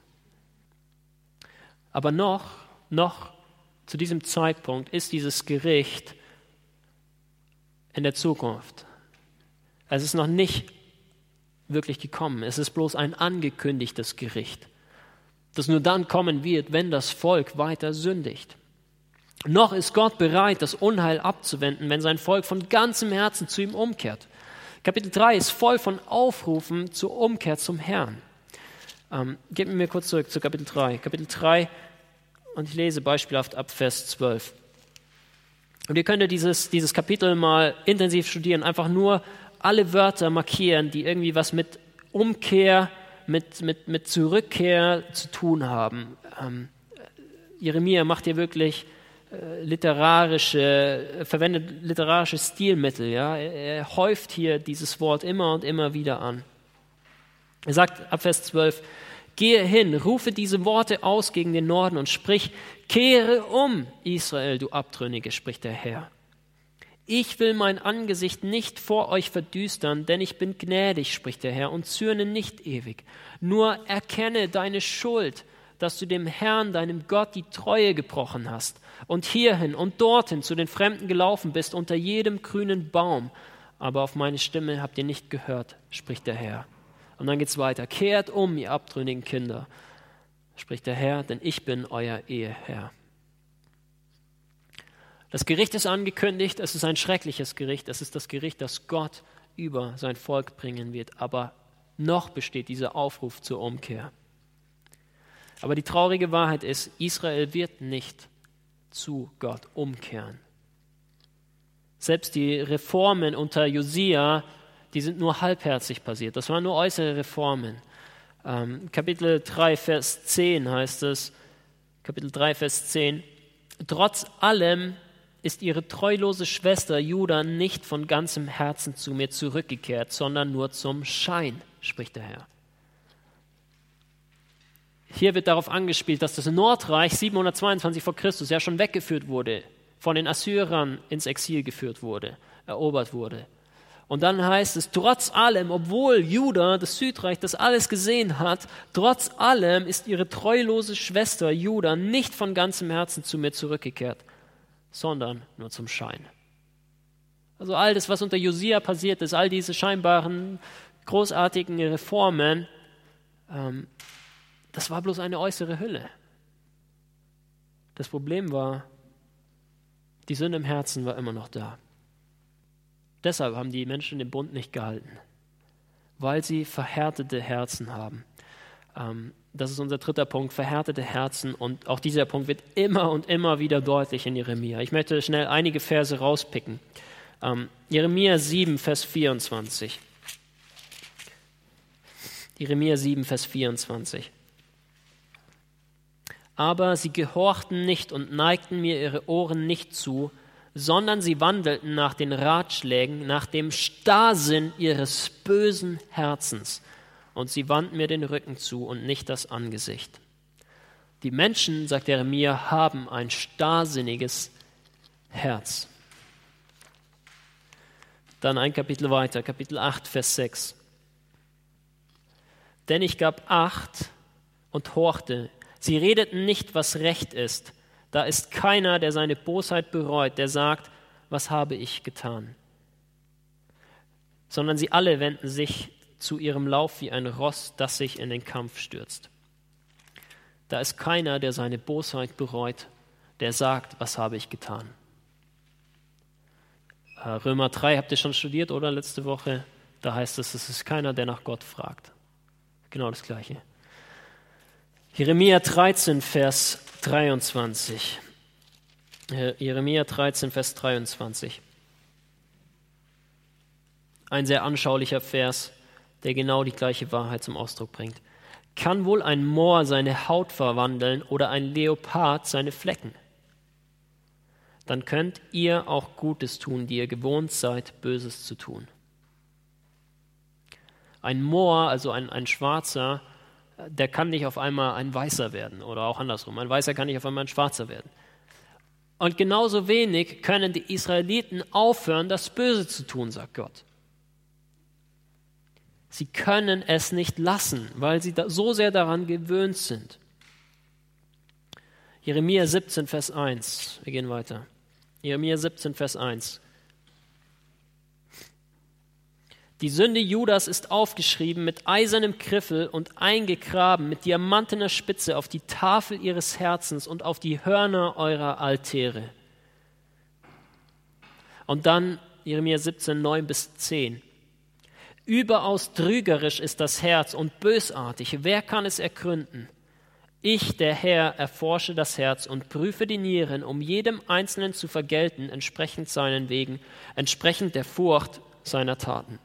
Aber noch zu diesem Zeitpunkt ist dieses Gericht in der Zukunft. Es ist noch nicht wirklich gekommen. Es ist bloß ein angekündigtes Gericht, das nur dann kommen wird, wenn das Volk weiter sündigt. Noch ist Gott bereit, das Unheil abzuwenden, wenn sein Volk von ganzem Herzen zu ihm umkehrt. Kapitel 3 ist voll von Aufrufen zur Umkehr zum Herrn. Gebt mir kurz zurück zu Kapitel 3. Kapitel 3, und ich lese beispielhaft ab Vers 12. Und ihr könnt ja dieses Kapitel mal intensiv studieren, einfach nur alle Wörter markieren, die irgendwie was mit Umkehr, mit Zurückkehr zu tun haben. Jeremia macht hier wirklich verwendet literarische Stilmittel. Ja? Er häuft hier dieses Wort immer und immer wieder an. Er sagt ab Vers 12, gehe hin, rufe diese Worte aus gegen den Norden und sprich, kehre um, Israel, du Abtrünnige, spricht der Herr. Ich will mein Angesicht nicht vor euch verdüstern, denn ich bin gnädig, spricht der Herr, und zürne nicht ewig. Nur erkenne deine Schuld, dass du dem Herrn, deinem Gott, die Treue gebrochen hast und hierhin und dorthin zu den Fremden gelaufen bist, unter jedem grünen Baum. Aber auf meine Stimme habt ihr nicht gehört, spricht der Herr. Und dann geht's weiter. Kehrt um, ihr abtrünnigen Kinder, spricht der Herr, denn ich bin euer Eheherr. Das Gericht ist angekündigt, es ist ein schreckliches Gericht, es ist das Gericht, das Gott über sein Volk bringen wird, aber noch besteht dieser Aufruf zur Umkehr. Aber die traurige Wahrheit ist, Israel wird nicht zu Gott umkehren. Selbst die Reformen unter Josia, die sind nur halbherzig passiert. Das waren nur äußere Reformen. Kapitel 3, Vers 10 heißt es, Kapitel 3, Vers 10, trotz allem ist ihre treulose Schwester Juda nicht von ganzem Herzen zu mir zurückgekehrt, sondern nur zum Schein, spricht der Herr. Hier wird darauf angespielt, dass das Nordreich 722 vor Christus ja schon weggeführt wurde, von den Assyrern ins Exil geführt wurde, erobert wurde. Und dann heißt es, trotz allem, obwohl Juda, das Südreich, das alles gesehen hat, trotz allem ist ihre treulose Schwester Juda nicht von ganzem Herzen zu mir zurückgekehrt, sondern nur zum Schein. Also all das, was unter Josia passiert ist, all diese scheinbaren, großartigen Reformen, das war bloß eine äußere Hülle. Das Problem war, die Sünde im Herzen war immer noch da. Deshalb haben die Menschen den Bund nicht gehalten, weil sie verhärtete Herzen haben. Das ist unser dritter Punkt, verhärtete Herzen. Und auch dieser Punkt wird immer und immer wieder deutlich in Jeremia. Ich möchte schnell einige Verse rauspicken. Jeremia 7, Vers 24. Jeremia 7, Vers 24. Aber sie gehorchten nicht und neigten mir ihre Ohren nicht zu, sondern sie wandelten nach den Ratschlägen, nach dem Starrsinn ihres bösen Herzens. Und sie wandten mir den Rücken zu und nicht das Angesicht. Die Menschen, sagt Jeremia, haben ein starrsinniges Herz. Dann ein Kapitel weiter, Kapitel 8, Vers 6. Denn ich gab Acht und horchte. Sie redeten nicht, was recht ist. Da ist keiner, der seine Bosheit bereut, der sagt, was habe ich getan? Sondern sie alle wenden sich zu ihrem Lauf wie ein Ross, das sich in den Kampf stürzt. Da ist keiner, der seine Bosheit bereut, der sagt, was habe ich getan? Römer 3 habt ihr schon studiert, oder letzte Woche? Da heißt es ist keiner, der nach Gott fragt. Genau das Gleiche. Jeremia 13, Vers 23. Jeremia 13, Vers 23. Ein sehr anschaulicher Vers, der genau die gleiche Wahrheit zum Ausdruck bringt. Kann wohl ein Moor seine Haut verwandeln oder ein Leopard seine Flecken? Dann könnt ihr auch Gutes tun, die ihr gewohnt seid, Böses zu tun. Ein Moor, also ein Schwarzer, der kann nicht auf einmal ein Weißer werden oder auch andersrum. Ein Weißer kann nicht auf einmal ein Schwarzer werden. Und genauso wenig können die Israeliten aufhören, das Böse zu tun, sagt Gott. Sie können es nicht lassen, weil sie so sehr daran gewöhnt sind. Jeremia 17, Vers 1. Wir gehen weiter. Jeremia 17, Vers 1. Die Sünde Judas ist aufgeschrieben mit eisernem Griffel und eingegraben mit diamantener Spitze auf die Tafel ihres Herzens und auf die Hörner eurer Altäre. Und dann Jeremia 17, 9 bis 10. Überaus trügerisch ist das Herz und bösartig. Wer kann es ergründen? Ich, der Herr, erforsche das Herz und prüfe die Nieren, um jedem Einzelnen zu vergelten, entsprechend seinen Wegen, entsprechend der Furcht seiner Taten.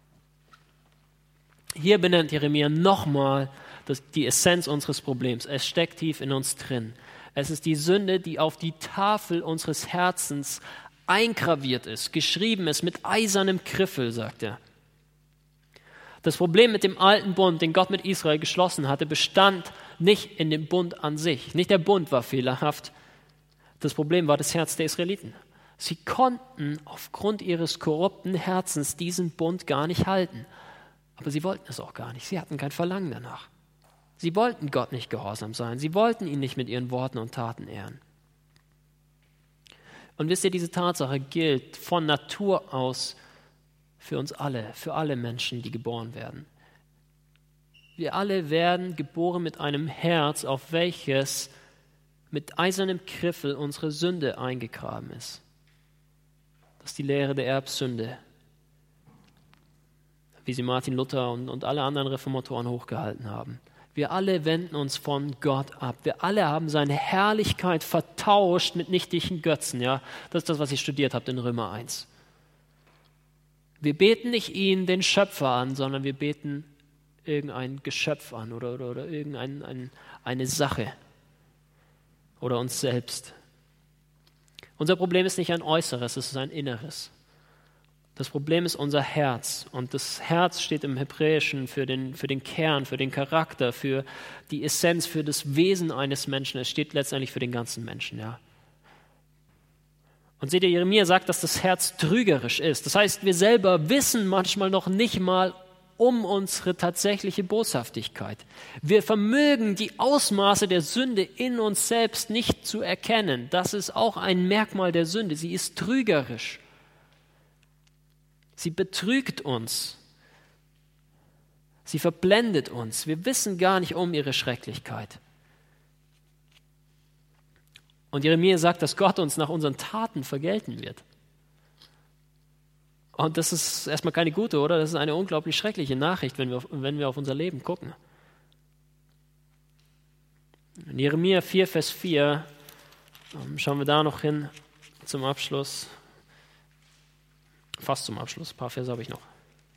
Hier benennt Jeremia nochmal die Essenz unseres Problems. Es steckt tief in uns drin. Es ist die Sünde, die auf die Tafel unseres Herzens eingraviert ist, geschrieben ist mit eisernem Griffel, sagt er. Das Problem mit dem alten Bund, den Gott mit Israel geschlossen hatte, bestand nicht in dem Bund an sich. Nicht der Bund war fehlerhaft. Das Problem war das Herz der Israeliten. Sie konnten aufgrund ihres korrupten Herzens diesen Bund gar nicht halten. Aber sie wollten es auch gar nicht. Sie hatten kein Verlangen danach. Sie wollten Gott nicht gehorsam sein. Sie wollten ihn nicht mit ihren Worten und Taten ehren. Und wisst ihr, diese Tatsache gilt von Natur aus für uns alle, für alle Menschen, die geboren werden. Wir alle werden geboren mit einem Herz, auf welches mit eisernem Griffel unsere Sünde eingegraben ist. Das ist die Lehre der Erbsünde, wie sie Martin Luther und alle anderen Reformatoren hochgehalten haben. Wir alle wenden uns von Gott ab. Wir alle haben seine Herrlichkeit vertauscht mit nichtigen Götzen. Ja? Das ist das, was ihr studiert habt in Römer 1. Wir beten nicht ihn, den Schöpfer, an, sondern wir beten irgendein Geschöpf an oder irgendeine Sache oder uns selbst. Unser Problem ist nicht ein äußeres, es ist ein inneres. Das Problem ist unser Herz. Und das Herz steht im Hebräischen für den Kern, für den Charakter, für die Essenz, für das Wesen eines Menschen. Es steht letztendlich für den ganzen Menschen. Ja. Und seht ihr, Jeremia sagt, dass das Herz trügerisch ist. Das heißt, wir selber wissen manchmal noch nicht mal um unsere tatsächliche Boshaftigkeit. Wir vermögen die Ausmaße der Sünde in uns selbst nicht zu erkennen. Das ist auch ein Merkmal der Sünde. Sie ist trügerisch. Sie betrügt uns. Sie verblendet uns. Wir wissen gar nicht um ihre Schrecklichkeit. Und Jeremia sagt, dass Gott uns nach unseren Taten vergelten wird. Und das ist erstmal keine gute, oder? Das ist eine unglaublich schreckliche Nachricht, wenn wir auf unser Leben gucken. In Jeremia 4, Vers 4, schauen wir da noch hin zum Abschluss. Fast zum Abschluss, ein paar Verse habe ich noch.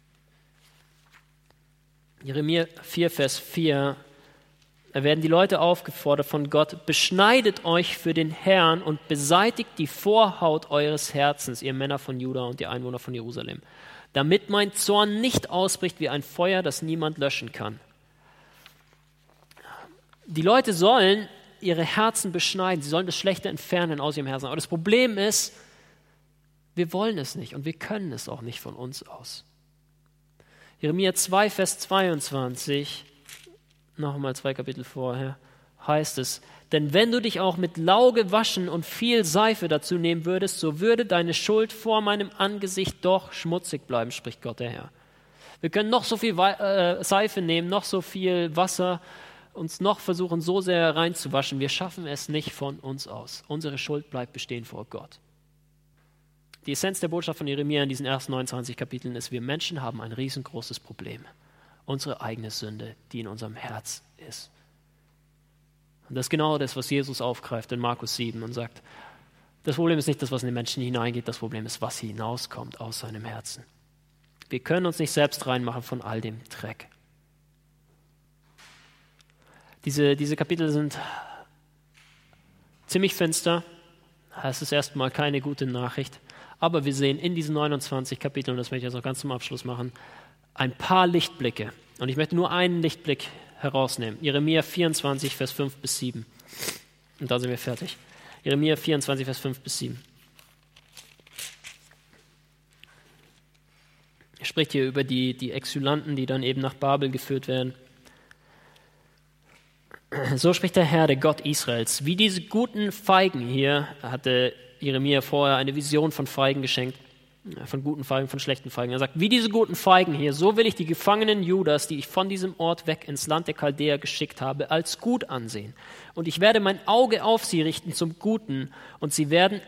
Jeremia 4, Vers 4, da werden die Leute aufgefordert von Gott: Beschneidet euch für den Herrn und beseitigt die Vorhaut eures Herzens, ihr Männer von Juda und die Einwohner von Jerusalem, damit mein Zorn nicht ausbricht wie ein Feuer, das niemand löschen kann. Die Leute sollen ihre Herzen beschneiden, sie sollen das Schlechte entfernen aus ihrem Herzen. Aber das Problem ist, wir wollen es nicht und wir können es auch nicht von uns aus. Jeremia 2, Vers 22, nochmal 2 Kapitel vorher, heißt es: Denn wenn du dich auch mit Lauge waschen und viel Seife dazu nehmen würdest, so würde deine Schuld vor meinem Angesicht doch schmutzig bleiben, spricht Gott der Herr. Wir können noch so viel Seife nehmen, noch so viel Wasser, uns noch versuchen, so sehr reinzuwaschen. Wir schaffen es nicht von uns aus. Unsere Schuld bleibt bestehen vor Gott. Die Essenz der Botschaft von Jeremia in diesen ersten 29 Kapiteln ist: Wir Menschen haben ein riesengroßes Problem. Unsere eigene Sünde, die in unserem Herz ist. Und das ist genau das, was Jesus aufgreift in Markus 7 und sagt, das Problem ist nicht das, was in den Menschen hineingeht, das Problem ist, was hinauskommt aus seinem Herzen. Wir können uns nicht selbst reinmachen von all dem Dreck. Diese Kapitel sind ziemlich finster. Es ist erstmal keine gute Nachricht. Aber wir sehen in diesen 29 Kapiteln, und das möchte ich jetzt noch ganz zum Abschluss machen, ein paar Lichtblicke. Und ich möchte nur einen Lichtblick herausnehmen. Jeremia 24, Vers 5 bis 7. Und da sind wir fertig. Jeremia 24, Vers 5 bis 7. Er spricht hier über die Exulanten, die dann eben nach Babel geführt werden. So spricht der Herr, der Gott Israels: Wie diese guten Feigen hier, hatte Jeremia vorher eine Vision von Feigen geschenkt, von guten Feigen, von schlechten Feigen. Er sagt, wie diese guten Feigen hier, so will ich die Gefangenen Judas, die ich von diesem Ort weg ins Land der Chaldäer geschickt habe, als gut ansehen. Und ich werde mein Auge auf sie richten zum Guten, und sie werden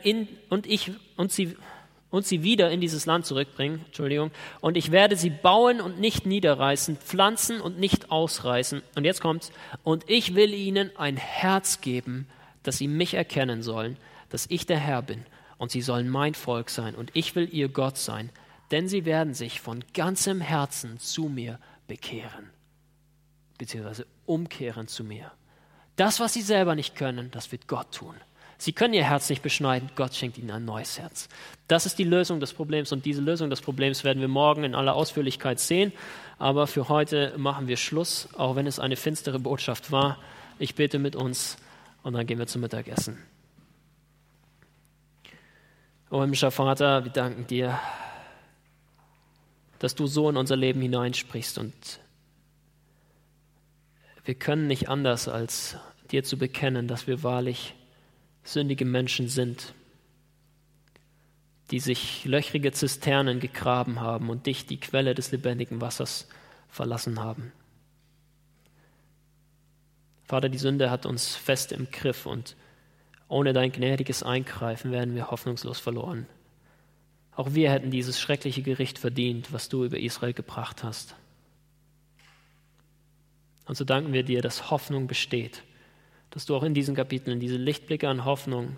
sie wieder in dieses Land zurückbringen, und ich werde sie bauen und nicht niederreißen, pflanzen und nicht ausreißen. Und jetzt kommt's: Und ich will ihnen ein Herz geben, dass sie mich erkennen sollen, dass ich der Herr bin, und sie sollen mein Volk sein, und ich will ihr Gott sein, denn sie werden sich von ganzem Herzen zu mir bekehren, beziehungsweise umkehren zu mir. Das, was sie selber nicht können, das wird Gott tun. Sie können ihr Herz nicht beschneiden, Gott schenkt ihnen ein neues Herz. Das ist die Lösung des Problems, und diese Lösung des Problems werden wir morgen in aller Ausführlichkeit sehen. Aber für heute machen wir Schluss, auch wenn es eine finstere Botschaft war. Ich bete mit uns und dann gehen wir zum Mittagessen. O himmlischer Vater, wir danken dir, dass du so in unser Leben hineinsprichst, und wir können nicht anders, als dir zu bekennen, dass wir wahrlich sündige Menschen sind, die sich löchrige Zisternen gegraben haben und dich, die Quelle des lebendigen Wassers, verlassen haben. Vater, die Sünde hat uns fest im Griff, und ohne dein gnädiges Eingreifen wären wir hoffnungslos verloren. Auch wir hätten dieses schreckliche Gericht verdient, was du über Israel gebracht hast. Und so danken wir dir, dass Hoffnung besteht, dass du auch in diesen Kapiteln diese Lichtblicke an Hoffnung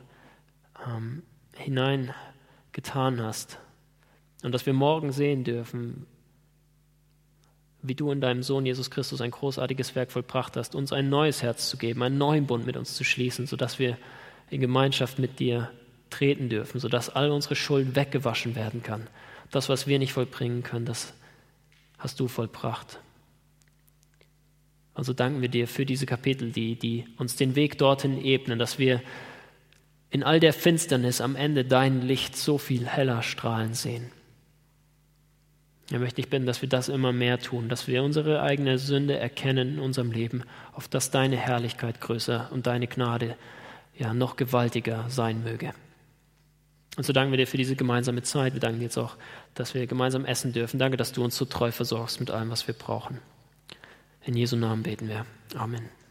hineingetan hast und dass wir morgen sehen dürfen, wie du in deinem Sohn Jesus Christus ein großartiges Werk vollbracht hast, uns ein neues Herz zu geben, einen neuen Bund mit uns zu schließen, sodass wir in Gemeinschaft mit dir treten dürfen, sodass all unsere Schuld weggewaschen werden kann. Das, was wir nicht vollbringen können, das hast du vollbracht. Also danken wir dir für diese Kapitel, die uns den Weg dorthin ebnen, dass wir in all der Finsternis am Ende dein Licht so viel heller strahlen sehen. Ja, möchte ich bitten, dass wir das immer mehr tun, dass wir unsere eigene Sünde erkennen in unserem Leben, auf dass deine Herrlichkeit größer und deine Gnade noch gewaltiger sein möge. Und so danken wir dir für diese gemeinsame Zeit. Wir danken dir jetzt auch, dass wir gemeinsam essen dürfen. Danke, dass du uns so treu versorgst mit allem, was wir brauchen. In Jesu Namen beten wir. Amen.